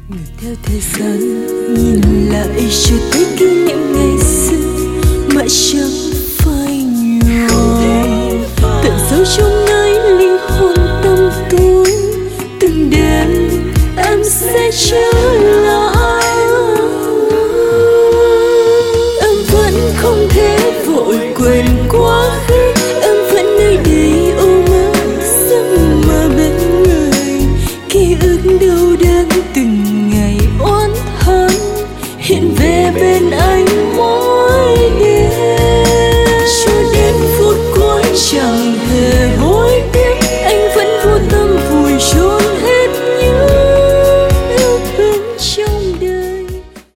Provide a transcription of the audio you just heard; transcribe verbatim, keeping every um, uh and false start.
ngược theo thời gian nhìn lại cho thấy kỷ niệm ngày xưa mãi chẳng